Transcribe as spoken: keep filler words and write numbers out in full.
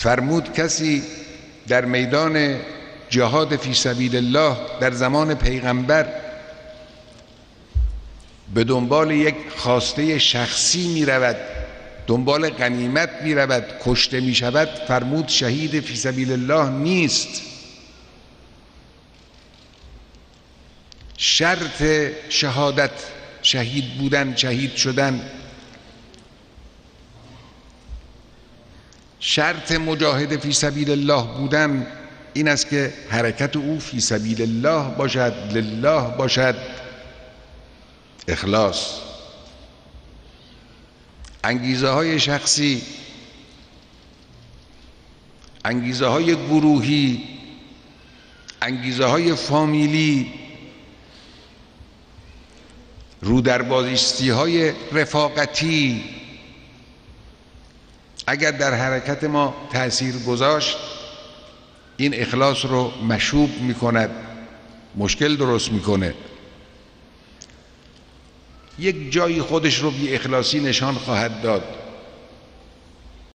فرمود کسی در میدان جهاد فی سبیل الله در زمان پیغمبر به دنبال یک خواسته شخصی می رود، دنبال غنیمت می رود، کشته می شود، فرمود شهید فی سبیل الله نیست. شرط شهادت، شهید بودن، شهید شدن، شرط مجاهد فی سبیل الله بودن این است که حرکت او فی سبیل الله باشد، لله باشد، اخلاص. انگیزه های شخصی، انگیزه های گروهی، انگیزه های فامیلی، رودربازیستی های رفاقتی اگر در حرکت ما تأثیر گذاشت این اخلاص رو مشوب میکند، مشکل درست میکنه، یک جایی خودش رو بی اخلاصی نشان خواهد داد.